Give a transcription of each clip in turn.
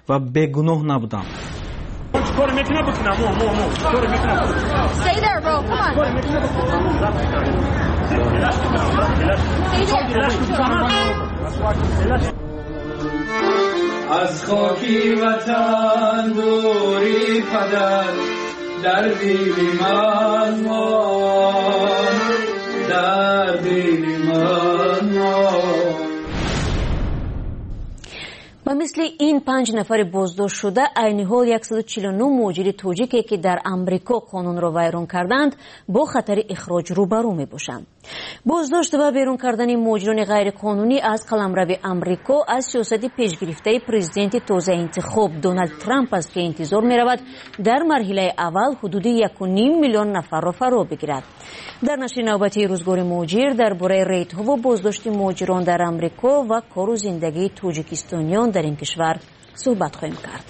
ва бегуноҳ набуданд. Stay there, bro. Come on. از خاکی وطن دوری پدر در دل من مان، در دل من مان. و مثل این 5 نفر بازداشت شده عین حال 149 مهاجر توجیکی که در امریکا قانون را ویران کردند با خطر اخراج روبرو می باشند. بازداشت و بیرون کردن مهاجران غیر قانونی از قلمرو امریکا از سیاست پیشگرفته پرزیدنت تازه انتخاب دونالد ترامپ است که انتظار می رود در مرحله اول حدود 1.5 میلیون نفر را فرا بگیرد. در نشر نوبتی روزگار مهاجر درباره ریت‌ها و بازداشت مهاجران در امریکا و کار و زندگی توجیکستانیان در این کشور صحبت خواهیم کرد.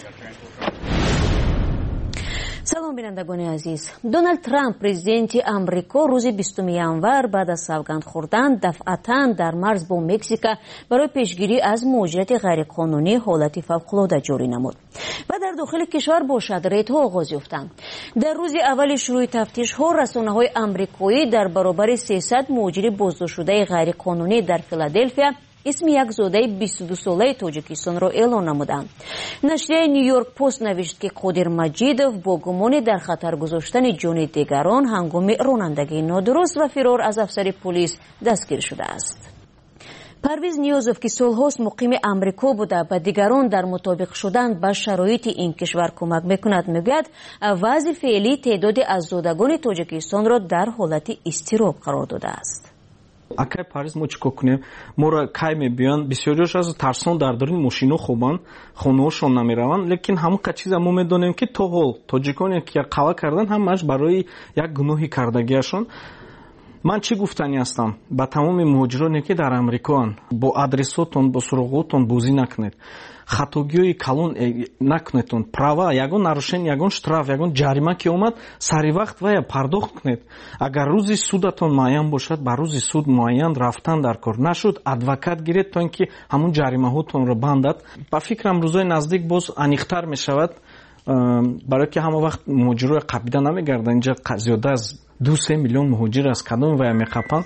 سلام بینندگان عزیز. دونالد ترامپ پرزیدنت امریکا روز 20 ینور بعد از سوگند خوردن دفعتاً در مرز با مکزیک برای پیشگیری از مهاجرت غیرقانونی حالت فوق‌العاده جاری نمود و در داخل کشور با ریت‌ها آغاز یافتند. در روز اول شروع تفتیش‌ها رسانه‌های آمریکایی در برابر 300 مهاجر بازداشت شده غیرقانونی در فیلادلفیا اسم یک زاده 22 ساله توجیکستان را اعلام نمودند. نشریه نیویورک پست نوشت که قادر مجیدوف با گمان در خطر گذاشتن جان دیگران هنگام رانندگی نادرست و فرار از افسر پلیس دستگیر شده است. پرویز نیازوف که سالهاست مقیم امریکا بوده و دیگران در مطابق شدن با شرایط این کشور کمک میکند میگوید وضع فعلی تعدادی از زادگان توجیکستان را در حالت اضطراب قرار داده است. акай париз мо чӣ кор кунем? моро кай мебиёнд, бисёриёш аз тарсон дар дорини мошино хобанд, хонаҳошон намераванд, лекин ҳамон чиза мо медонем ки то ҳол тоҷиконе ки қава кардан ҳамааш барои як гуноҳи кардагиашон. ман чӣ гуфтанӣ ҳастам ба тамоми муҳоҷироне ки дар амрикоанд? бо адресотон, бо суроғотон бозӣ накунед, хатогиҳои калон накунедон, права ягон нарушение, ягон штраф, ягон ҷарима ки омад сари вақт вая пардохт кунед. агар рӯзи судатон муайян бошад ба рӯзи суд муайян рафтан дар кор, нашуд адвокат гиред то ин ки ҳамон ҷаримаҳотонро бандад. ба фикрам рӯзои наздик боз аниқтар мешавад, барое ки ҳама вақт муҳоҷирои қабида намегарданд. инҷа зиёда аз 2-3 миллион муҳоҷир аз кадоми вая меқапанд.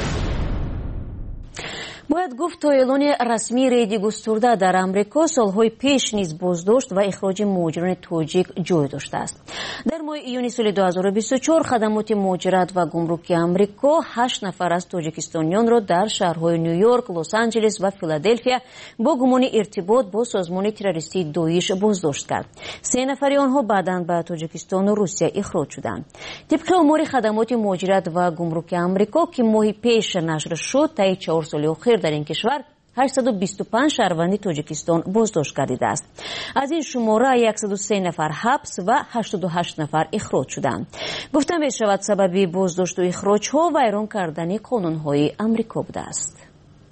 باید گفت تا اعلان رسمی ریدی گسترده در امریکا سالهای پیش نیز بازداشت و اخراج مهاجران توجیک جای داشته است. در ماه ایون سال 2024 خدمات مهاجرت و گمرکی امریکا 8 نفر از توجیکستانیان را در شهرهای نیویورک، لس آنجلس و فیلادلفیا با گمان ارتباط با سازمان تروریستی داعش بازداشت کرد. 3 نفر آنها بعداً به توجیکستان و روسیه اخراج شدند. طبق آمار خدمات مهاجرت و گمرک امریکا که ماه پیش نشر شد، طی 4 سال اخیر در این کشور 825 شهروند توجیکستان بازداشت گردیده است. از این شماره 103 نفر حبس و 88 نفر اخراج شدند. گفتم می‌شود سبب بازداشت و اخراج‌ها ویران کردن قانون‌های آمریکا بوده است.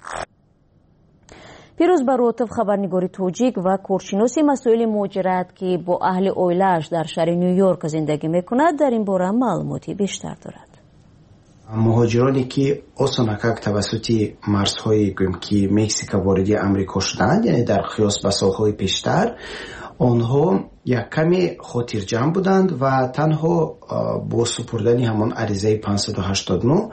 پیروز براتف خبرنگار توجیک و کارشناس مسائل مهاجرت که با اهل اویلش در شهر نیویورک زندگی می‌کند در این باره معلوماتی بیشتر دارد. مهاجرانی که осонакак тавассути марзҳои гӯем ки Мексика вориди амрико шуданд, яъне дар қиёс ба солҳои пештар, онҳо яккаме хотирҷамъ буданд ва танҳо бо супурдани ҳамон аризаи 589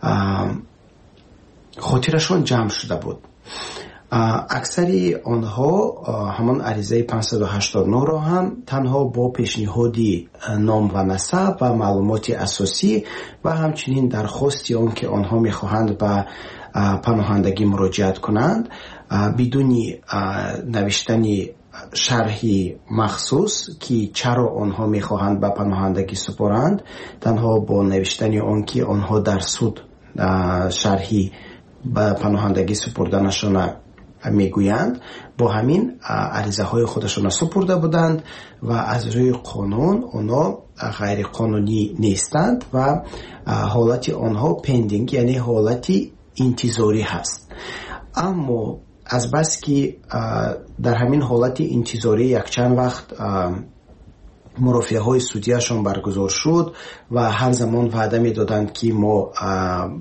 хотирашон ҷамъ шуда буд. аксари онҳо ҳамон аризаи 589-ро ҳам танҳо бо пешниҳоди ном ва насаб ва маълумоти асосӣ ва ҳамчунин дархости он ки онҳо мехоҳанд ба паноҳандагӣ муроҷиат кунанд бидуни навиштани шарҳи махсус ки чаро онҳо мехоҳанд ба паноҳандагӣ супоранд, танҳо бо навиштани он ки онҳо дар суд шарҳи ба паноҳандагӣ супурданашона میگویند با همین عریضه های خودشون سپرده بودند و از روی قانون اونا غیر قانونی نیستند و حالت آنها پندینگ یعنی حالت انتظاری هست. اما از بس که در همین حالت انتظاری یک چند وقت مرافعه های سودیشون برگزار شد و هر زمان وعده می دادند که ما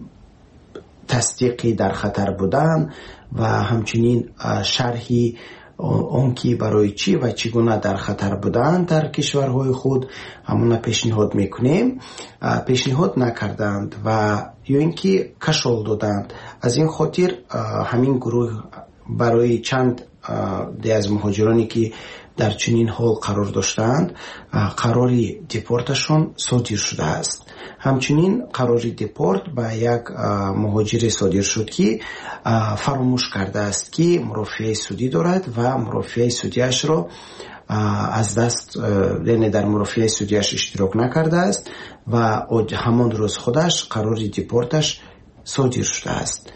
تصدیقی در خطر بودن و همچنین شرحی اون که برای چی و چگونه در خطر بودند در کشورهای خود همون پیشنهاد میکنیم. پیشنهاد نکردند و یا اینکه کشال دادند. از این خاطر همین گروه برای چند از مهاجرانی که در چنین حال قرار داشتند قراری دیپورتشون صادر شده است. همچنین قراری دیپورت به یک مهاجر صادر شد که فراموش کرده است که مرافعه سودی دارد و مرافعه سودیش را از دست، یعنی در مرافعه سودیش اشتراک نکرده است و همان روز خودش قراری دیپورتش صادر شده است.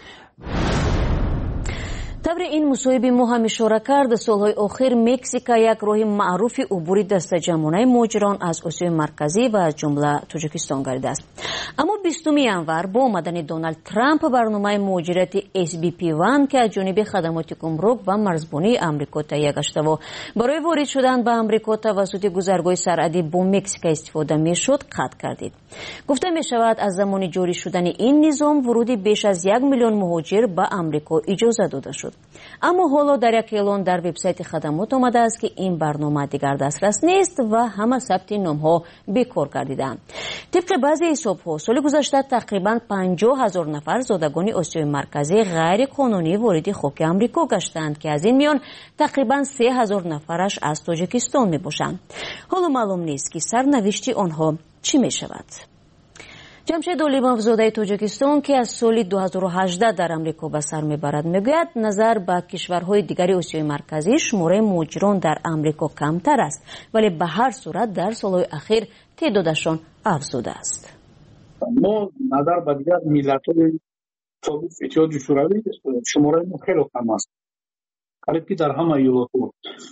тавре ин мусоҳиби мо ҳам ишора кард, солҳои охир Мексика як роҳи маъруфи убури дастаҷамонаи муҳоҷирон аз Осиёи марказӣ ва аз ҷумла Тоҷикистон гардидааст. аммо 20 январ бо омадани Доналд Трамп барномаи муҳоҷирати SBP1 ки аз ҷониби хадамоти гумрук ва марзбонии амрико таҳия гаштаво барои ворид шудан ба амрико тавассути гузаргоҳи сарҳадӣ бо Мексика истифода мешуд қатъ гардид. гуфта мешавад аз замони ҷорӣ шудани ин низом вуруди беш аз 1 миллион муҳоҷир ба амрико иҷоза дода шуд. аммо ҳоло дар як эълон дар вебсайти хадамот омадааст ки ин барнома дигар дастрас нест ва ҳама сабти номҳо бекор гардидаанд. тибқи баъзе ҳисобҳо соли гузашта тақрибан 50,000 нафар зодагони Осиёи марказӣ ғайриқонунӣ вориди хоки амрико гаштанд ки аз ин миён тақрибан 3,000 нафараш аз Тоҷикистон мебошанд. ҳоло маълум нест ки сарнавишти онҳо чӣ мешавад. ҷамшед олимовзодаи Тоҷикистон ки аз соли 2018 дар амрико ба сар мебарад мегӯяд назар ба кишварҳои дигари Осиёи марказӣ шумораи муҳоҷирон дар амрико камтар аст, вале ба ҳар сурат дар солҳои ахир теъдодашон афзудааст. мо назар ба дигар миллатҳои собиқ иттиҳоди шӯравӣ шумораи мо хеле кам аст, қариб ки дар ҳама иёлотҳо.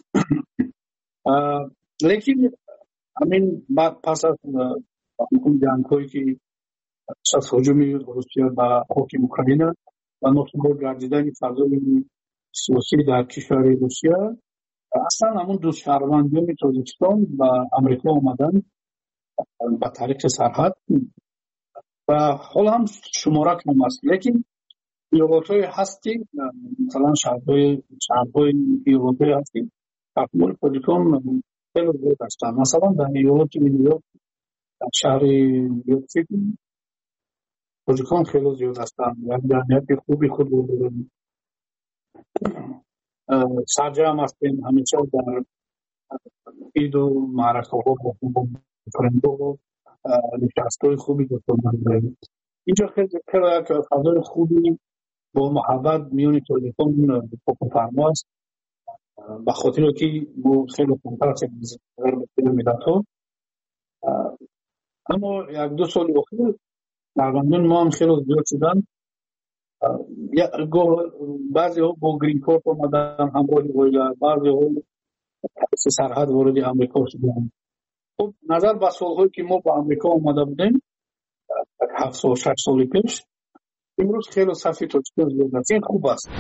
лекин ҳамин пас аз ҷангҳое ки аз ҳуҷуми Русия ба хоки Украина ва носубот гардидани фазои сиёсӣ дар кишвари Русия, аслан ҳамун ду шаҳрвандони Тоҷикистон ба амрико омадан ба тариқи сарҳад ва ҳоло ҳам шумора кам аст. лекин иёлотҳое ҳасти, масалан шаҳрҳои иёлотҳое ҳасти таҳмили Тоҷикон хеле зиёд ҳастанд. масалан дар иёлоти Нью-Йорк, дар шаҳри Нью-Йорк Тоҷикон хеле зиёд ҳастанд. як ҷамъияти хуби худ дорем. сарҷам ҳастем ҳамеша дар иду маъракаҳо бо френдҳо нишастҳои хуби дӯстона дорем. инҷо хеле як фазои хуби бо муҳаббат миёни Тоҷикон фокуфармо аст, ба хотире ки мо хеле камтар ҳастем аз миллатҳо. аммо як ду соли охир шаҳрвандони мо ҳам хеле зиёд шуданд. баъзеҳо бо грин корт омадан ҳамроҳи оила, баъзеҳо тариқи сарҳад вориди амрико шуданд. хуб, назар ба солҳое ки мо ба амрико омада будем 7 сол 6 соли пеш, имрӯз хеле сафи Тоҷикон зиёд аст. ин хуб аст.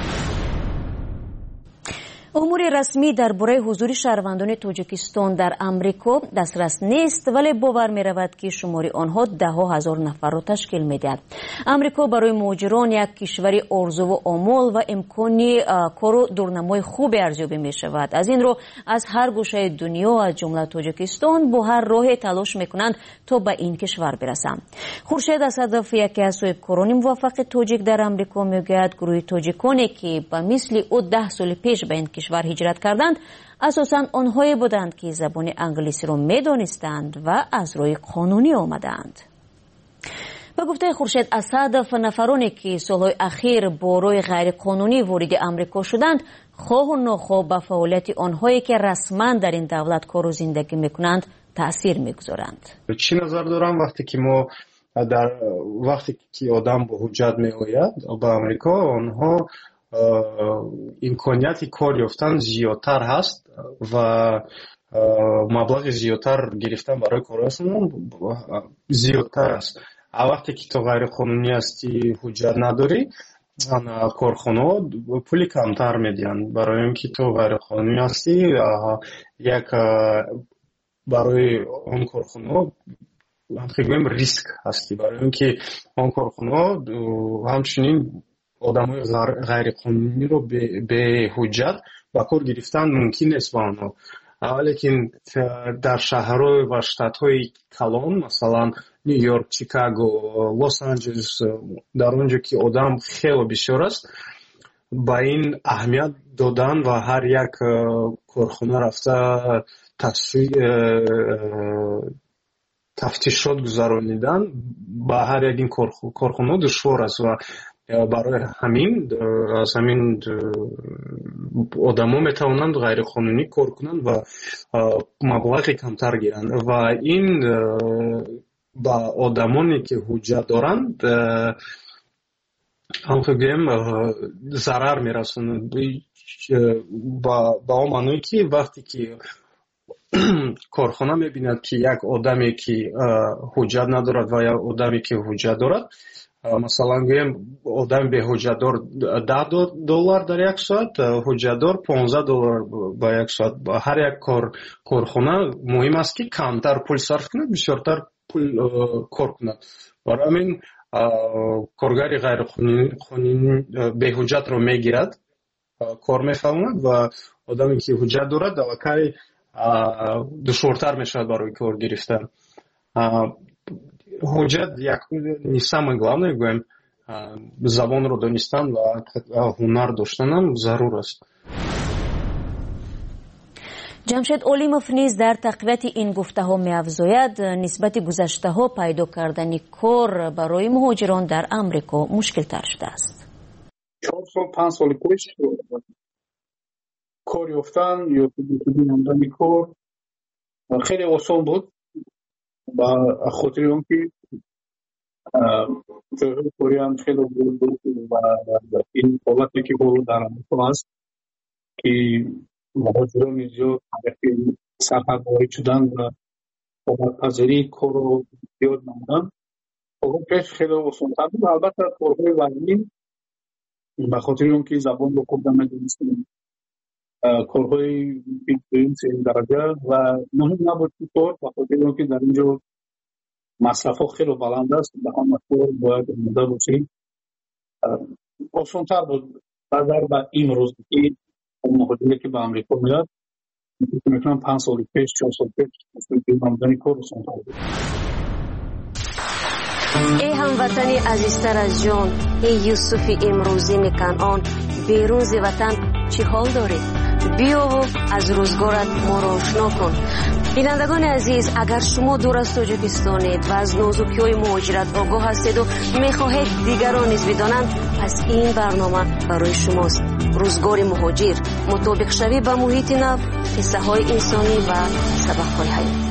умури расмӣ дар бораи ҳузури шаҳрвандони Тоҷикистон дар амрико дастрас нест, вале бовар меравад ки шумори онҳо даҳҳо ҳазор нафарро ташкил медиҳад. амрико барои муҳоҷирон як кишвари орзуву омол ва имкони кору дурнамои хубе арзёбӣ мешавад. аз ин рӯ аз ҳар гӯшаи дунё аз ҷумла Тоҷикистон бо ҳар роҳе талош мекунанд то ба ин кишвар бирасанд. хуршед асадов, яке аз соҳибкорони муваффақи тоҷик дар амрико, мегӯяд гурӯҳи тоҷиконе ки ба мисли ӯ 10 соли пеш ба ин кишвар ҳиҷрат карданд, асосан онҳое буданд ки забони англисиро медонистанд ва аз роҳи қонунӣ омаданд. ба гуфтаи Хуршед Асадов, нафароне ки солҳои ахир бо роҳи ғайриқонунӣ вориди амрико шуданд, хоҳу нохоҳ ба фаъолияти онҳое ки расман дар ин давлат кору зиндагӣ мекунанд таъсир мегузоранд. чӣ назар дорам вақте ки мо вақте ки одам бо ҳуҷҷат меояд ба амрико, онҳо имконияти кор ёфтан зиёдтар ҳаст ва маблағи зиёдтар гирифтан барои корашон зиёдтар аст. вақте ки то ғайриқонунӣ ҳастӣ, ҳуҷҷат надорӣ, корхонаҳо пули камтар медиҳанд, барои ин ки то ғайриқонунӣ ҳастӣ, як барои он корхонаҳо ҳамхигӯем риск ҳастӣ, барои ин ки он корхонаҳо ҳамчунин одамои ғайриқонуниро беҳуҷҷат ба кор гирифтан мумкин нест ба онҳо. лекин дар шаҳрҳо ва штатҳои калон, масалан Нью-Йорк, Чикаго, Лос-Анҷелес, дар он ҷо ки одам хело бисёр аст, ба ин аҳамият додан ва ҳар як корхона рафта тафтишот гузаронидан ба ҳар як ин корхона душвор аст ва барои ҳамин аз ҳамин одамо метавонанд ғайриқонунӣ кор кунанд ва маблағи камтар гиранд ва ин ба одамоне ки ҳуҷҷат доранд ҳамхо гӯем зарар мерасонад ба он маъное ки вақте ки корхона мебинад ки як одаме ки ҳуҷҷат надорад ва як одаме ки ҳуҷҷат дорад, масалан гӯем одами беҳуҷҷатдор $10 дар як соат, ҳуҷҷатдор $15 ба як соат. ҳар як корхона муҳим аст ки камтар пул сарф кунад, бисёртар пул кор кунад. барои ҳамин коргари ғайриқонунӣ беҳуҷҷатро мегирад, кор мефаҳмад ва одаме ки ҳуҷҷат дорад аллакай душвортар мешавад барои кор гирифтан. ҳуҷҷат не самое главное, гӯем забонро донистан ва ҳунар доштанам зарур аст. ҷамшед Олимов низ дар тақвияти ин гуфтаҳо меафзояд, нисбати гузаштаҳо пайдо кардани кор барои муҳоҷирон дар Амрико мушкилтар шудааст. 4 сол 5 соли пеш кор ёфтан ё намудани кор хеле осон буд, ба хотири он ки ҷойҳои кориам хеле буд ва ин ҳолате ки ҳоло дар Амрико аст ки муҳоҷирони зиёд сафар ворид шудан ва обадпазирии корро зиёд намудан, пеш хеле осонтар буд. албатта корҳои вазнин ба хотири он ки забонро хуб намедонистем, корҳои дуюм сеюм дараҷа ва муҳим набуд ки кор ба хотири он ки дар ин ҷо масрафҳо хеле баланд аст, ба ҳама кор бояд омода бошед. Осонтар буд назар ба имрӯз ки муҳоҷире ки ба Амрико меяд, метавонам 5 соли пеш 4 соли пеш намудани кор осонтар буд. ای هموطنی عزیزتر از جان، ای یوسف امروزی مکنعان، بیرون ز وطن چی حال داری؟ بیا و از روزگارت ما را آشنا کن. بینندگان عزیز، اگر شما دور از تاجیکستانید و از نازکی‌های مهاجرت آگاه هستید و می‌خواهید دیگران نیز بدانند، پس این برنامه برای شماست. روزگار مهاجر، مطابق شوی با محیط نو، قصه‌های انسانی و سبق‌های حیاتی.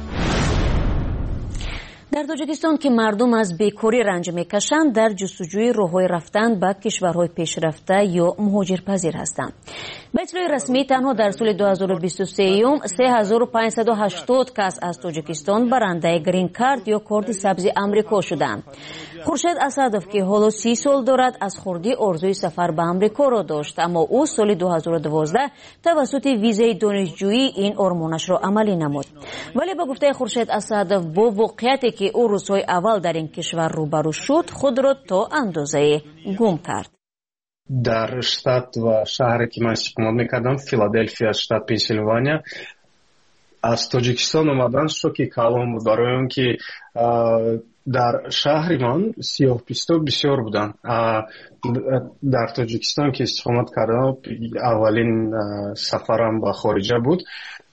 در تاجیکستان که مردم از بیکاری رنج میکشند، در جستجوی راه‌های رفتن به کشورهای پیشرفته یا مهاجرپذیر هستند. به اطلاع رسمی تنها در سال 2023 3580 کس از تاجیکستان برنده گرین کارت یا کارت سبز آمریکا شدند. خورشید اسدов که حالا 30 سال دارد از خردی آرزوی سفر به آمریکا را داشت، اما او سال 2012 توسط ویزای دانشجویی این آرمانش را عملی نمود. ولی به گفته خورشید اسدов با واقعیتی که او روزهای اول در این کشور روبرو شد، خود را تا اندازه گم کرد. در штат و شهری که من استقامت میکردم، فیلادلفیا، штат پنسیلوانیا، از تاجیکستان اومدن شوکی کلان بود، برای اون که در شهر من سیاه‌پوستا بسیار بودن. در تاجیکستان که استقامت کردم، اولین سفرم به خارجه بود.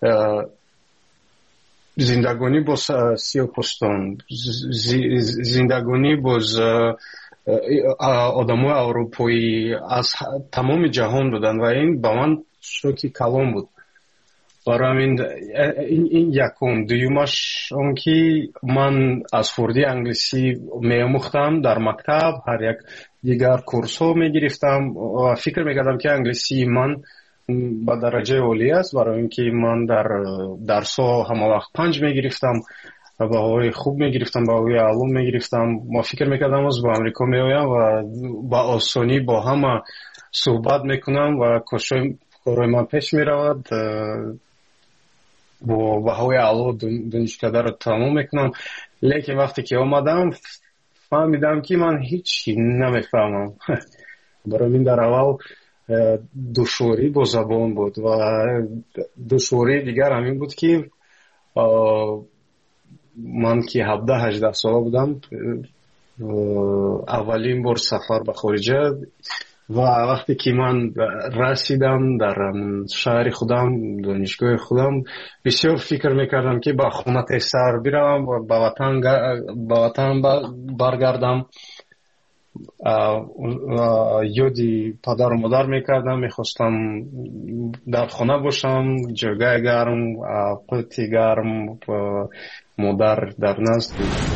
زندگانی با سیاه‌پوستان، زندگانی با آدمای اروپایی از تمام جهان بودن و این با من شوکی کلان بود. برای این یکم. دویمش اون که من از خردی انگلیسی می‌آموختم در مکتب، هر یک دیگر کورس ها می‌گرفتم و فکر می‌کردم که انگلیسی من با درجه عالی است، برای اینکه من در درس ها همه وقت 5 می‌گرفتم، بهایی خوب می‌گرفتم، بهایی علوم می‌گرفتم. ما فکر می‌کردم از با آمریکا می‌آیم و با آسانی با همه صحبت می‌کنم و کارهای من پیش می‌رود، با بهایی علوم دانشکده را تمام میکنم. لیکن وقتی که آمدم فهمیدم که من هیچی نمیفهمم. برای این در اول душворӣ бо забон буд ва душвории дигар ҳамин буд ки ман ки 17-18 сола будам аввалин бор сафар ба хориҷа ва вақте ки ман расидам дар шаҳри худам донишгоҳи худам бисёр фикр мекардам ки ба хона тезтар биравам ба ватан баргардам ёди падару модар мекардам мехостам дар хона бошам ҷойгоҳи гарм қути гарм модар дар назд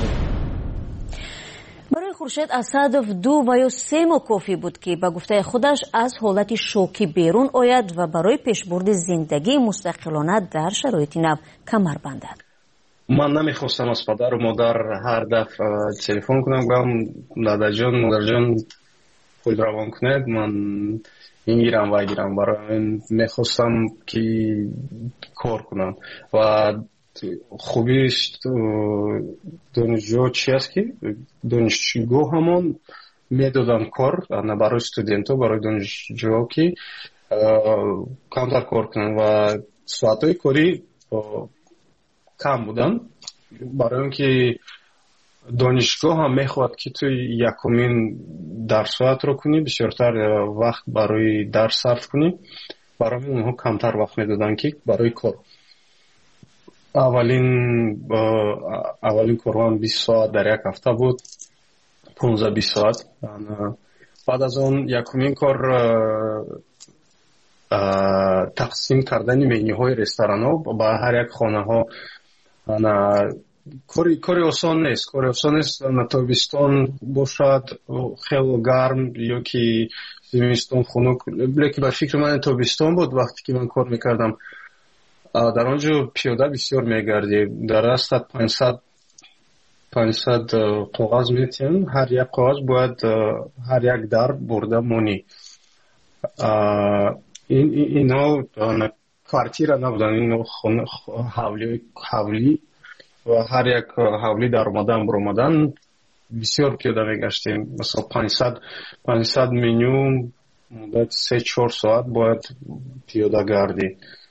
барои Хуршед Асадов 2 ва ё 3 моҳ кофӣ буд ки ба гуфтаи худаш аз ҳолати шокӣ берун ояд ва барои пешбурди зиндагии мустақилона дар шароити нав камар бандад. ман намехостам аз падару модар ҳар дафъа телефон кунам гӯям дадаҷон модарҷон пул равон кунед ман ингирам вагирам барои мехостам ки кор кунам ва хубиш донишҷӯ чи аст ки донишгоҳ ҳамон медоданд кор барои студентҳо барои донишҷӯҳо ки камтар кор кунанд ва соатҳои корӣ кам буданд барои он ки донишгоҳ ҳам мехоҳад ки ту якумин дарсоатро кунӣ бисёртар вақт барои дарс сарф кунӣ барои онҳо камтар вақт медоданд ки барои кор аввалин корҳоам 20 соат дар як ҳафта буд 15-20 соат баъд аз он якумин кор тақсим кардани менюҳои ресторанҳо ба ҳар як хонаҳо кори осон нест тобистон бошад хело гарм ё ки зимистон хунук лекин ба фикри ман тобистон буд вақте ки ман кор мекардам дар он ҷо пиёда бисёр мегардӣ дар дастат 500 коғаз метиҳанд ҳар як коғаз бояд ҳар як дар бурда монӣ инҳо квартира набуданд инҳо ҳавлӣ ва ҳар як ҳавлӣ дар омадан биромадан бисёр пиёда мегаштем масалан 500 меню муддати 3-4 соат бояд пиёда гардӣ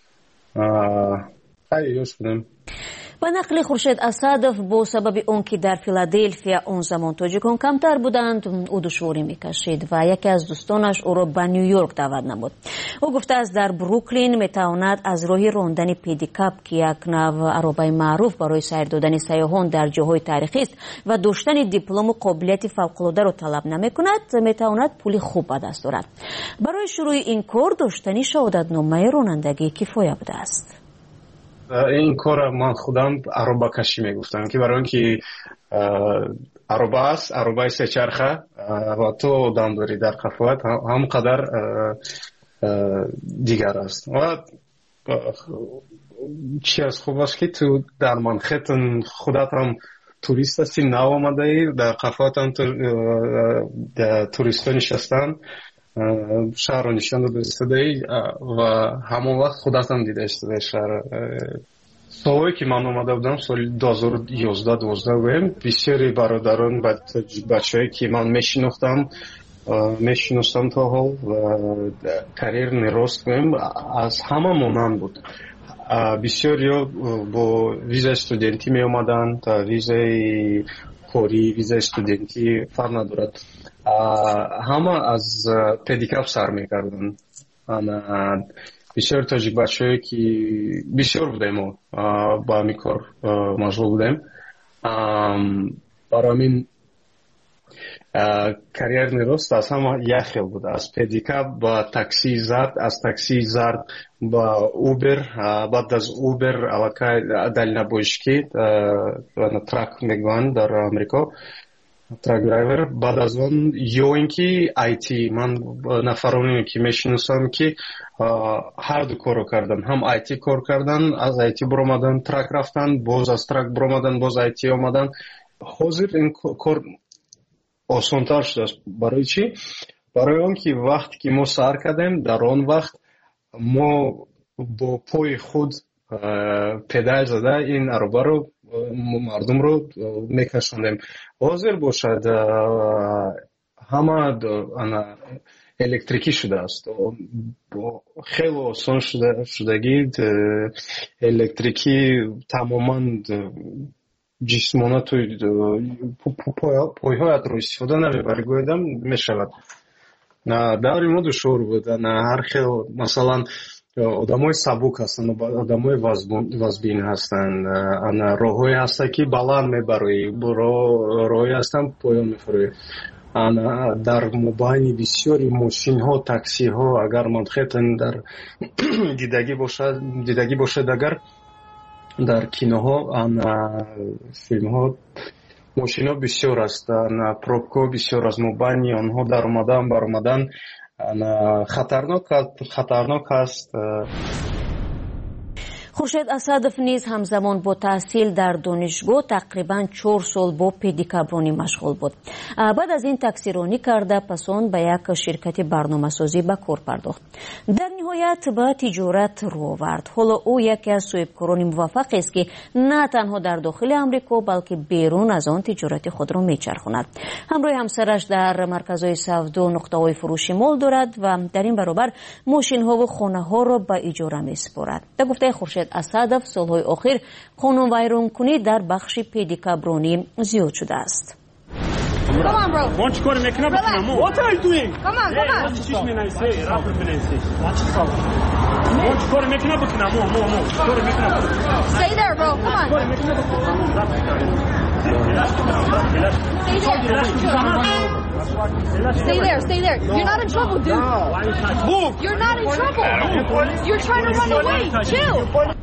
хайр ёш будем. ба нақли Хуршед Асадов бо сабаби он ки дар Филадельфия он замон тоҷикон камтар буданд ӯ душворӣ мекашид ва яке аз дӯстонаш ӯро ба Нью-Йорк даъват намуд. ӯ гуфтааст дар Бруклин метавонад аз роҳи рондани педикап ки як нав аробаи маъруф барои сайр додани сайёҳон дар ҷоҳои тарихист ва доштани диплому қобилияти фавқулодаро талаб намекунад метавонад пули хуб ба даст орад. барои шурӯи ин кор доштани шаҳодатномаи ронандагӣ кифоя будааст. این کار من خودم عربه کشی میگفتم که برای اینکه عربه است عربه سه چرخه و تو آدم داری در قفوت هم قدر دیگر است و چی از خوب است که تو در منخطن خودت هم توریست هستی نو آمده ای در قفوت هم توریست ها نشستن شهر رو نشان داده استده و همون وقت خودت هم دیده استده شهر سالهایی که من آمده بودم سال 2011-12 بودم بسیاری برادران بچه هایی که من میشناختم تا حال و کریر نراست بودم از همه مانند بود بسیاری با ویزا استودنتی می آمدن تا ویزای کاری ویزا استودنتی فرق ندارد همه از پدیکاپ سر میکردن بسیار تاجیک بچه‌ای که بسیار بودیم با همین کار مشغول بودیم برای همین کریر نراست از همه یک خیل بود از پدیکاپ با تاکسی زرد از تاکسی زرد با اوبر بعد از اوبر علاقه دلنبوشکی ترک میگویند در امریکا ترک درایور بعد از اون یا اینکه آیتی من نفرانی که میشناسم که هر دو کارو کردن هم آیتی کار کردن از آیتی برآمدن ترک رفتن باز از ترک برآمدن باز آیتی آمدن حاضر این کار آسان‌تر شده است برای چی برای اون که وقتی که ما سر کردیم در آن وقت ما با پای خود پدال زده این عربه رو مردم رو میکشوندیم حاضر باشد همه الکتریکی شده است. خیلی آسان شدگی الکتریکی تماما جسمانات پایهایت رو استفاده نمیبره گویدم میشود. در این مورد شعور بودن هر خیلی مثلا آدمای سبک هستن آدمای وزبین هستن راههای هسته که بلند میبروی راههای هستن پایان میفروی در مبانی بسیاری ماشین ها تاکسی ها اگر منطقه در دیدگی باشد اگر در کینوها فیلم ها ماشین ها بسیار است پروبکا بسیار از مبانی آنها در اومدن بر اومدن خطرناک است. خورشید اسدов نیز همزمان با تحصیل در دانشگاه تقریباً 4 سال با پدیکابرونی مشغول بود. بعد از این تکثیرانی کرده پس آن به یک شرکت برنامه‌سازی به کار پرداخت. در نهایت به تجارت رو آورد. حالا او یکی از صاحبکاران موفق است که نه تنها در داخل آمریکا بلکه بیرون از آن تجارت خود را میچرخاند. همراه همسرش در مرکزهای سودا نقطه‌های فروش مال دارد و در این برابر ماشین‌ها و خانه‌ها را به اجاره می‌سپارد. در گفته خورشید اسدов سالهای اخیر قانون ویرانکنی در بخش پدیکابرونی زیاد شده است. Come on, bro. What are you doing? Come on, come on. Stay there, bro. Come on. Stay there. You're not in trouble, dude. Move. You're not in trouble. You're trying to run away. Chill.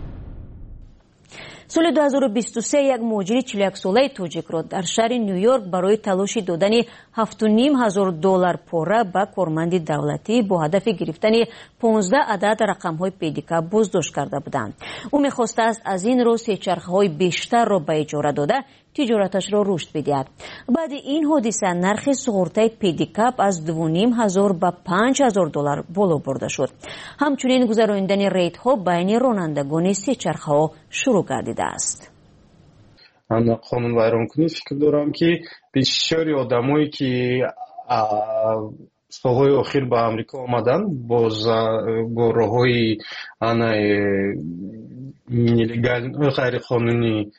سال 2023 یک مهاجر 41 ساله توجیک را در شهر نیویورک برای تلاشی دادن $7,500 پاره به کارمند دولتی با هدف گرفتن 15 عدد رقم‌های پدیکا بازداشت کرده بودند. او می‌خواسته است از این رو سه‌چرخه‌های بیشتر را به اجاره داده تجارتش را رشد بدهد. بعد این حادثه نرخ سقورتای پدیکاپ از $2,500 به $5,000 بالا برده شد. همچنین گذراندن ریت‌ها بین رانندگان سه‌چرخه‌ها شروع گردیده است. من قانون ویرانکنی فکر دارم که بسیاری آدمایی که سالهای اخیر به امریکا آمدن با راه‌های غیر قانونی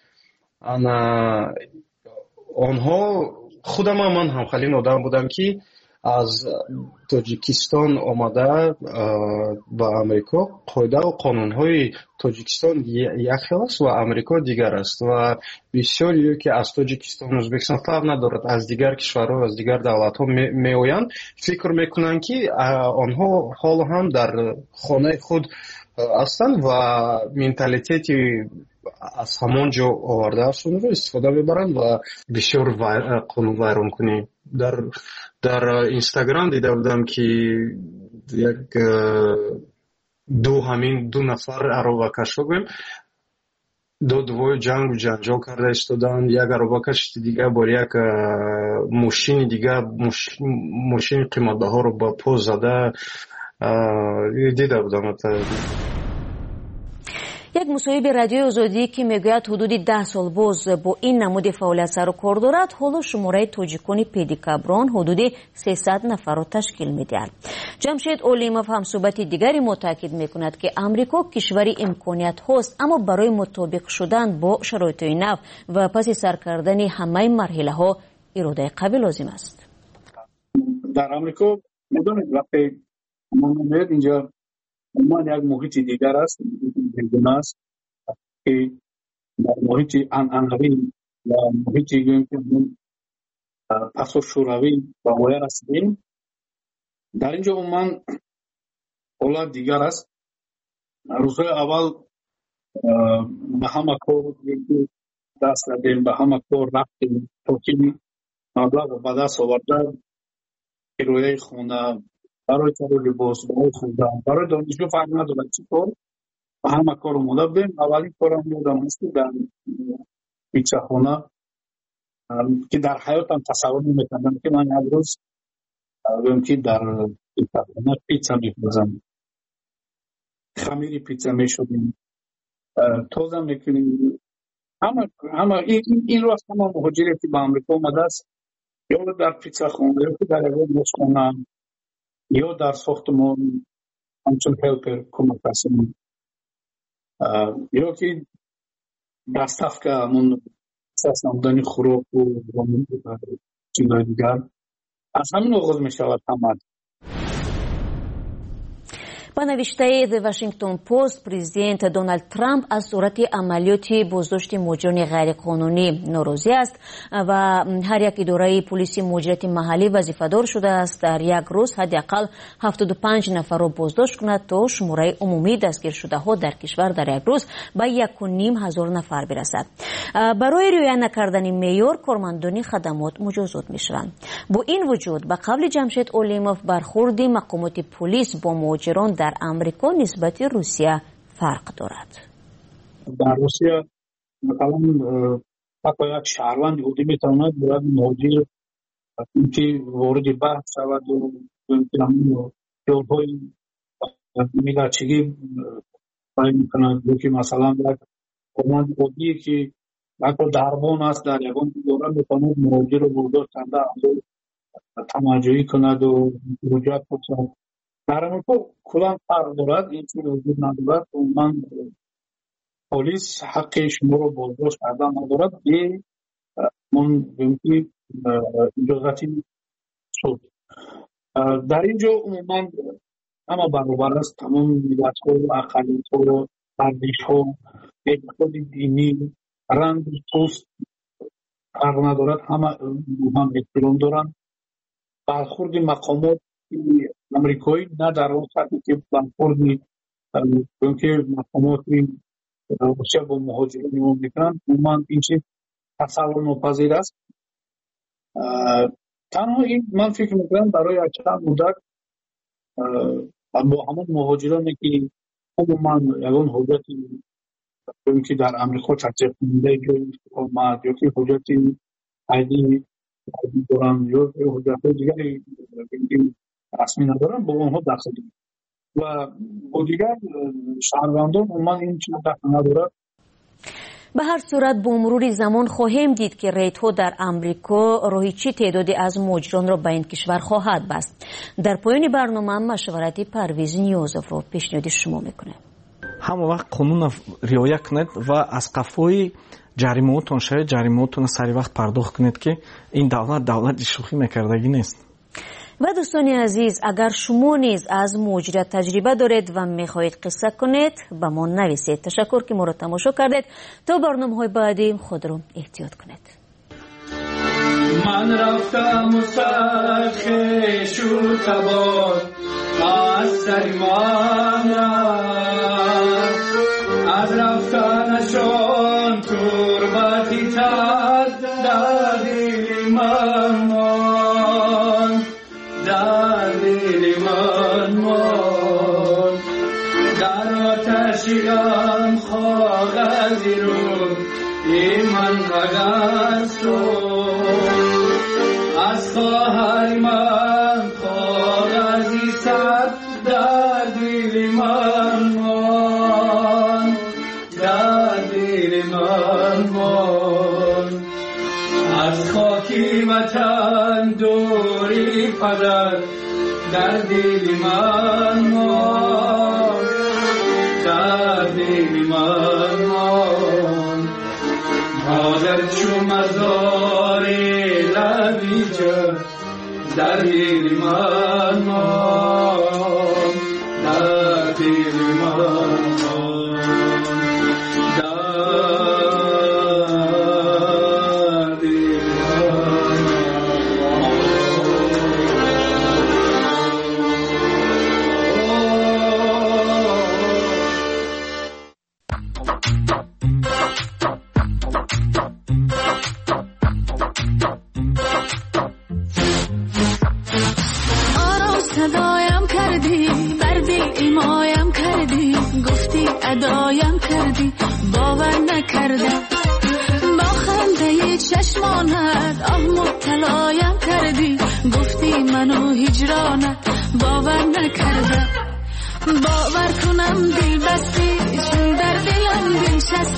آنها خودم من همخالین آدم بودم که از تاجیکستان آمده به امریکا. قاعده و قانون‌های تاجیکستان یک خیل است و امریکا دیگر است و بسیاری که از تاجیکستان ازبکستان فرق ندارد از دیگر کشورها از دیگر دولت‌ها میآیند فکر میکنند که آنها حالا هم در خانه خود هستند و منتالیتی از همان جا آوردهشون رو استفاده میبرند و بسیار قانون ویرانکنی. در اینستاگرام دیده بودم که همین دو نفر عربکش رو بگویم دوی جنگ و جنجال کرده استادن. یک عربکش دیگه با یک ماشین دیگه ماشین قیمت‌ها رو با پا زده دیده بودم. یک مصاحبه رادیوی آزادی که میگوید حدود 10 سال باز با این نمود فعالیت سر و کار دارد حالا شماره تاجیکان پدیکابرون حدود 300 نفر را تشکیل میدهد. جمشید اولیموف هم صحبت دیگری متاکد میکند که امریکا کشوری امکانیت هست اما برای مطابق شدن با شرایط نو و پس سر کردن همه مرحله ها اراده قوی لازم است. در امریکا میدونید وقتی ما میاد اینجا ما یک محیط دیگر است است که در محیط انعنوی و محیطی که پس شوروی و غیر هستیم. در اینجا من اولاد دیگر است. روزهای اول به همه کار دست دادیم به همه کار رفتیم توکیم مبلغ و به دست آوردن رویه خونه برای کار لباس برای خونه برای دانشجو فرق نداره چی کار و همه کار رو مدبیم. اولی کارم بودم هستی در پیچه خونه که در حیاتم تصور نمی‌کردم که من یک روز بگم که در پیچه خونه پیچه می‌پزم خمیر پیچه می‌شدیم توزم می‌کنیم. همه این رو از همه مهاجری که به امریکا آمده است یا در پیچه خونه یا در یک روز خونه یا در ساختمان همچون هلپر کمک رسانی یا که دستف که همون اساس نمودن خوراک و چیزهای دیگر از همین آغاز می شود همه. ба навиштаи The Washington Post, президент Дональд Трамп аз сурати амалиёти боздошти муҳоҷирони ғайриқонунӣ норозӣ аст ва ҳар як идораи полиси муҳоҷирати маҳаллӣ вазифадор шудааст дар як рӯз ҳадди ақал 75 нафарро боздошт кунад то шумораи умумии дастгиршудаҳо дар кишвар дар як рӯз ба 1500 нафар бирасад. барои риоя накардани меъёр кормандони хадамот муҷозот мешаванд. бо ин вуҷуд ба қавли Ҷамшед Олимов бархурди мақомоти полис бо муҳоҷирон дар амрико нисбати Русия фарқ дорад. در روسیه مثلا حتی یک شهروند یهودی میتواند باید مهاجر که وارد بحث شود و جلهای میلچگی باید میکند که مثلا یک کماند عادی که حتی دربان است در یکان دوره میتواند مهاجر رو برداشت کنده تماجوی کند و حجت بسید. در امریکا کلان فرق دارد این چیز وجود ندارد و من پلیس حق شما رو بازداشت کردن ندارد به من بمکی اجازتی شد. در اینجا عموما همه برابر است، تمام ملت ها و اقلیت ها و ارزش ها، اعتقاد دینی، رنگ پوست فرق ندارد، همه هم احترام دارند. برخورد مقامات امریکایی نه در اون سطحی که برخورد که مقامات روسیه با مهاجرین ما میکنند، عموما این چیز تصور ناپذیر است. تنها این من فکر میکنم برای چند مدت با همون مهاجرانی که عموما یگان حجتی که در امریکا تطبیق کننده جای اقامت یا که حجتی عیدی دارن یا حجت دیگری رسمی ندارن با اونها داخلی و با دیگر شهروندان عموما این چیز دخل ندارد. به هر صورت با مرور زمان خواهیم دید که ریت‌ها در امریکا راهی چی تعدادی از مهاجران را به این کشور خواهد بست. در پایان برنامه مشورتی پرویز نیازов رو پیشنهاد شما میکنه. همه وقت قانون رعایت کنید و از قفای جریمه‌تون شاید جریمه‌تون سری وقت پرداخت کنید که این دولت شوخی میکردگی نیست. و دوستانی عزیز، اگر شما نیز از مهاجرت تجربه دارید و میخواهید قصه کنید با ما نویسید. تشکر که ما را تماشا کردید. تا برنامه‌های بعدی خود رو احتیاط کنید. من رفتم مسخ شو تبار از سر من از رفتنشان تربتی تد در دل من در دل من در آتشیم کاغذی رو من رگست از خواهر من کاغذی صد در دل من در دل من از خاکی وطن دوری پدر در دل من در دل من حاضر چو مزار لبیجه در دل من در دل من ادایم کردی باور نکردم با خنده چشمانت آه مبتلایم کردی گفتی منو هجرانت باور نکردم باور کنم دل بستی چون در دلم دلچسبی